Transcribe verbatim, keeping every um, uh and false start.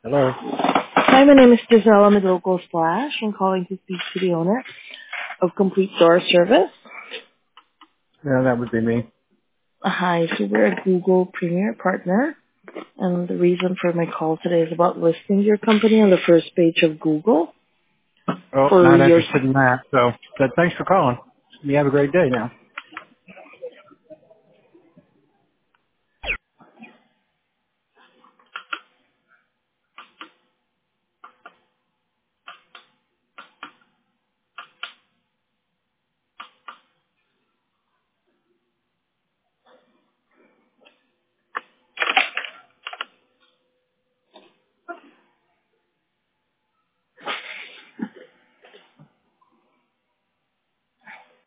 Hello. Hi, my name is Gisela Midlocal Splash. I'm calling to speak to the owner of Complete Door Service. Yeah, that would be me. Uh, Hi, so we're a Google Premier Partner, and the reason for my call today is about listing your company on the first page of Google Oh, for not your... interested in that. So, but thanks for calling. You have a great day now.